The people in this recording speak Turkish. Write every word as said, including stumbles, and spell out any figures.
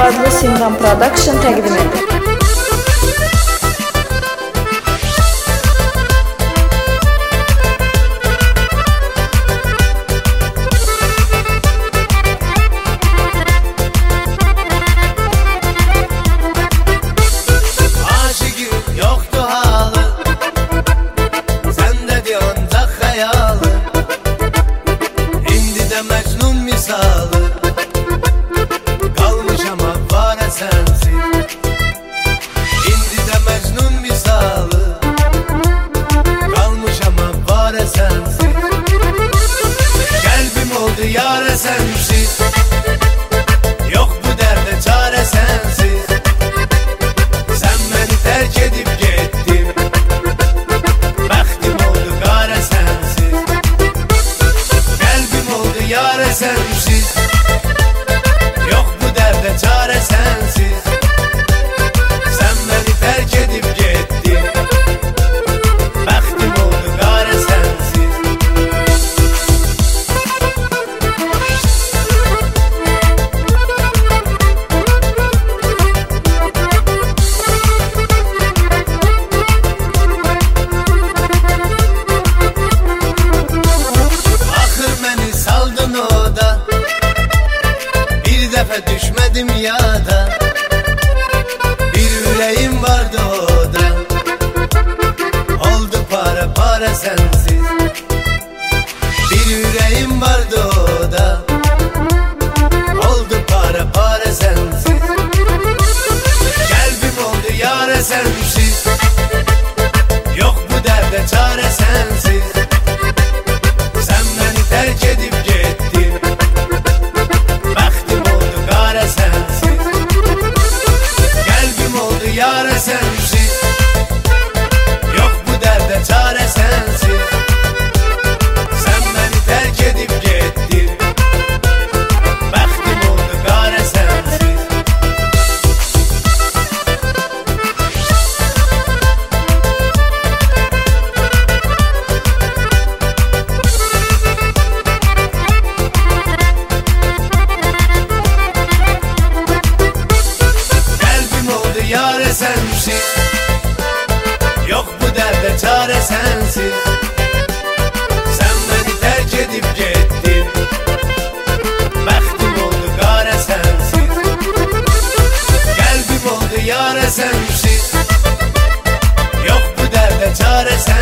adlı Simran Production təqdim edir. Kalmış ama var sensiz. İndi de Mecnun misalı, kalmış ama var sensiz. Kalbim oldu yâre sensiz, yok bu derde çare sensiz. Sen beni terk edip gittin, bəxtim oldu gare sensiz. Kalbim oldu yâre sensiz, çare sensiz. Sen beni terk edip gittin, bəxtim oldu gare sensiz. Axır məni saldın oda, bir dəfə düşmədim yada. Bir ürəyim vardı oda, oldu para para sensiz. Bir ürəyim vardı oda, oldu para para sensiz. Kalbim oldu yâre sensiz, yok bu derde çare sensiz. Sen beni terk edip gittin, yâre sensiz, yok bu derde çare sensiz. Sen beni terk edip gittin, bəxtim oldu gare sensiz. Yâre sensiz, yok bu derde çare sensiz. Sen beni terk edip gittin, bəxtim oldu gare sensiz. Kalbim oldu yâre sensiz, yok bu derde çare sensiz.